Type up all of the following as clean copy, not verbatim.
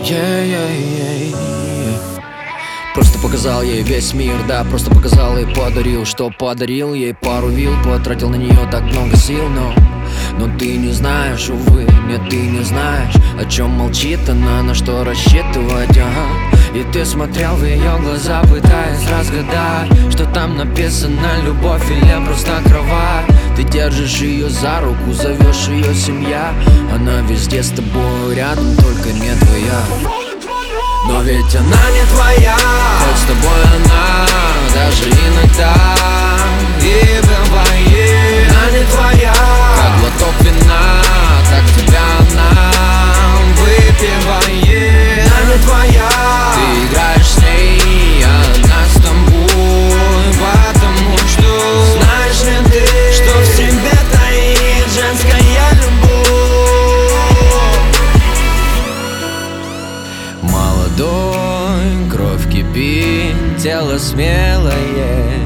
Просто показал ей весь мир, да, просто показал и подарил. Что подарил ей пару вил, потратил на нее так много сил. Но ты не знаешь, увы, нет, ты не знаешь, о чем молчит она, на что рассчитывать, ага. И ты смотрел в ее глаза, пытаясь разгадать, что там написано: любовь или просто кровать. Ты держишь ее за руку, зовешь ее семья. Она везде с тобой рядом, только не твоя. Но ведь она не твоя, хоть с тобой она даже иногда и бывает. Она не твоя, как глоток вина, так тебя она выпивает. Она не твоя, ты играешь с ней, а она с тобой, потому что знаешь ли ты, что в себе таит женская любовь. Молодой, кровь кипит, тело смелое.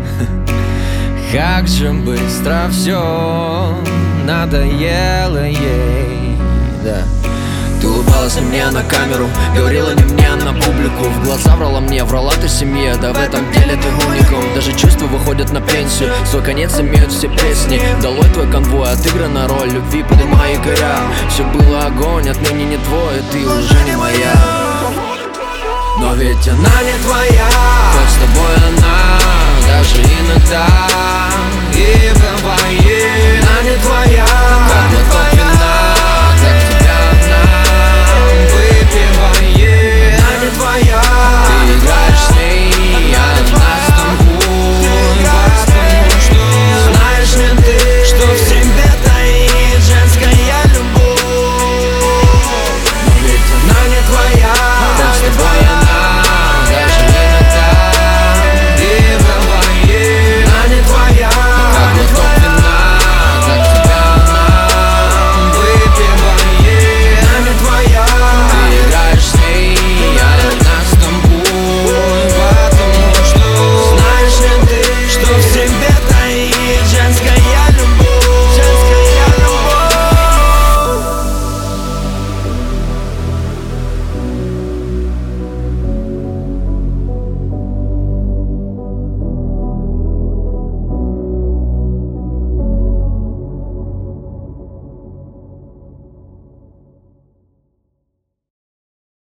Как же быстро все надоело ей, да. Ты улыбалась не мне на камеру, говорила не мне, а на публику. В глаза врала мне, врала ты семье, да в этом деле ты уникум. Даже чувства выходят на пенсию, свой конец имеют все песни. Долой твой конвой, отыграна роль любви, подымай якоря. Все было огонь, отныне не твой, ты уже не моя. Но ведь она не твоя, хоть с